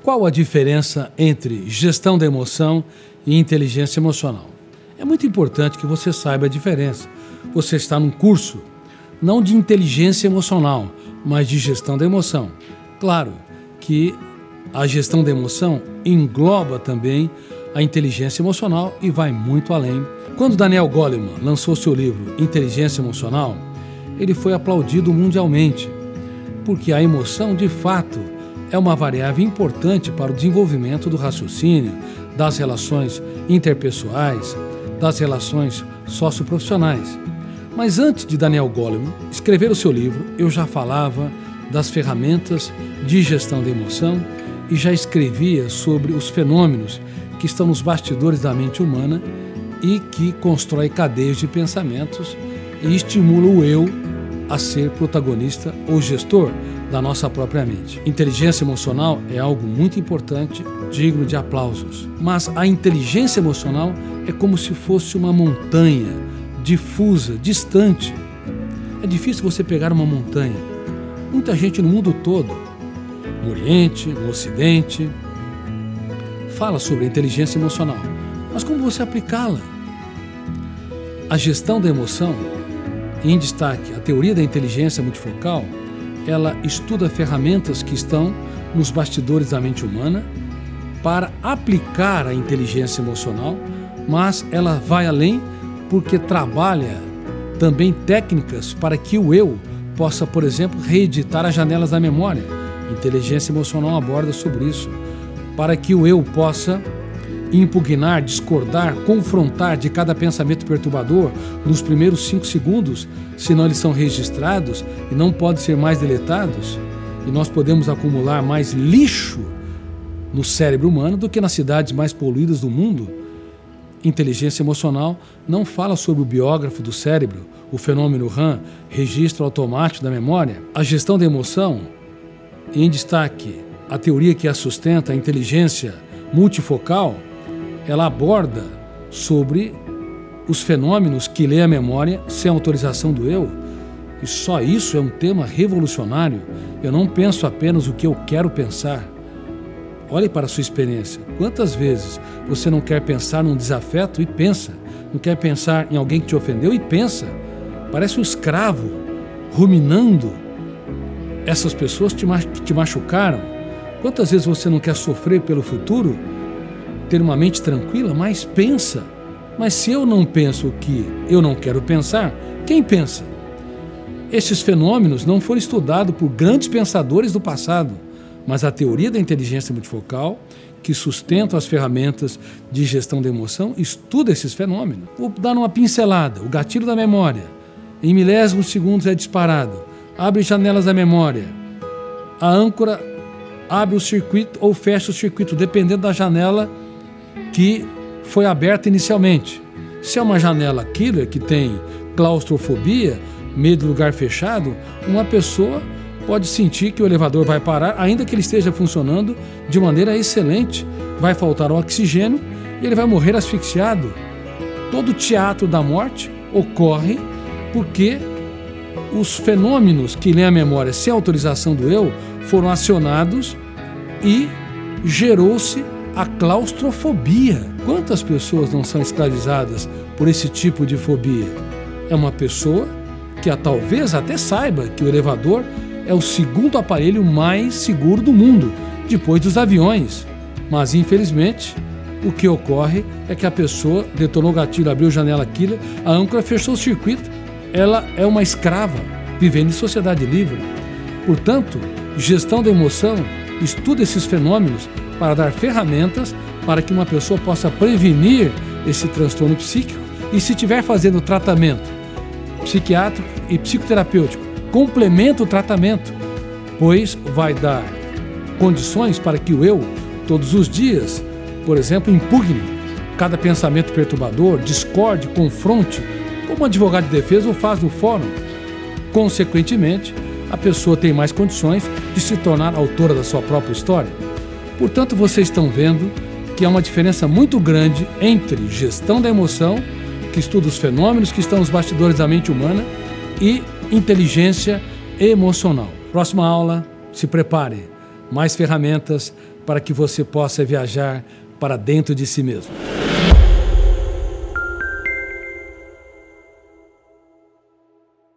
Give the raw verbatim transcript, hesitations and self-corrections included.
Qual a diferença entre gestão da emoção e inteligência emocional? É muito importante que você saiba a diferença. Você está num curso, não de inteligência emocional, mas de gestão da emoção. Claro que a gestão da emoção engloba também a inteligência emocional e vai muito além. Quando Daniel Goleman lançou seu livro Inteligência Emocional, ele foi aplaudido mundialmente, porque a emoção, de fato, é uma variável importante para o desenvolvimento do raciocínio, das relações interpessoais, das relações socioprofissionais. Mas antes de Daniel Goleman escrever o seu livro, eu já falava das ferramentas de gestão da emoção e já escrevia sobre os fenômenos que estão nos bastidores da mente humana e que constrói cadeias de pensamentos e estimula o eu a ser protagonista ou gestor da nossa própria mente. Inteligência emocional é algo muito importante, digno de aplausos. Mas a inteligência emocional é como se fosse uma montanha difusa, distante. É difícil você pegar uma montanha. Muita gente no mundo todo, no Oriente, no Ocidente, fala sobre a inteligência emocional. Mas como você aplicá-la? A gestão da emoção, em destaque a teoria da inteligência multifocal, ela estuda ferramentas que estão nos bastidores da mente humana para aplicar a inteligência emocional, mas ela vai além porque trabalha também técnicas para que o eu possa, por exemplo, reeditar as janelas da memória. Inteligência emocional aborda sobre isso, para que o eu possa impugnar, discordar, confrontar de cada pensamento perturbador nos primeiros cinco segundos, senão eles são registrados e não podem ser mais deletados, e nós podemos acumular mais lixo no cérebro humano do que nas cidades mais poluídas do mundo. Inteligência emocional não fala sobre o biógrafo do cérebro, o fenômeno RAM, registro automático da memória. A gestão da emoção, em destaque a teoria que a sustenta, a inteligência multifocal, ela aborda sobre os fenômenos que lê a memória sem autorização do eu. E só isso é um tema revolucionário. Eu não penso apenas o que eu quero pensar. Olhe para a sua experiência. Quantas vezes você não quer pensar num desafeto e pensa? Não quer pensar em alguém que te ofendeu e pensa? Parece um escravo ruminando essas pessoas que te machucaram. Quantas vezes você não quer sofrer pelo futuro? Ter uma mente tranquila, mas pensa. Mas se eu não penso o que eu não quero pensar, quem pensa? Esses fenômenos não foram estudados por grandes pensadores do passado, mas a teoria da inteligência multifocal, que sustenta as ferramentas de gestão da emoção, estuda esses fenômenos. Vou dar uma pincelada. O gatilho da memória, em milésimos de segundos é disparado. Abre janelas da memória. A âncora abre o circuito ou fecha o circuito, dependendo da janela que foi aberta inicialmente. Se é uma janela killer, que tem claustrofobia, medo de lugar fechado, uma pessoa pode sentir que o elevador vai parar, ainda que ele esteja funcionando de maneira excelente. Vai faltar oxigênio e ele vai morrer asfixiado. Todo o teatro da morte ocorre porque os fenômenos que lêem a memória sem autorização do eu foram acionados e gerou-se a claustrofobia. Quantas pessoas não são escravizadas por esse tipo de fobia? É uma pessoa que a, talvez até saiba que o elevador é o segundo aparelho mais seguro do mundo, depois dos aviões. Mas, infelizmente, o que ocorre é que a pessoa detonou o gatilho, abriu a janela killer, a âncora fechou o circuito. Ela é uma escrava, vivendo em sociedade livre. Portanto, gestão da emoção estuda esses fenômenos para dar ferramentas para que uma pessoa possa prevenir esse transtorno psíquico e, se estiver fazendo tratamento psiquiátrico e psicoterapêutico, complementa o tratamento, pois vai dar condições para que o eu, todos os dias, por exemplo, impugne cada pensamento perturbador, discorde, confronte, como um advogado de defesa o faz no fórum. Consequentemente, a pessoa tem mais condições de se tornar autora da sua própria história. Portanto, vocês estão vendo que há uma diferença muito grande entre gestão da emoção, que estuda os fenômenos que estão nos bastidores da mente humana, e inteligência emocional. Próxima aula, se prepare. Mais ferramentas para que você possa viajar para dentro de si mesmo.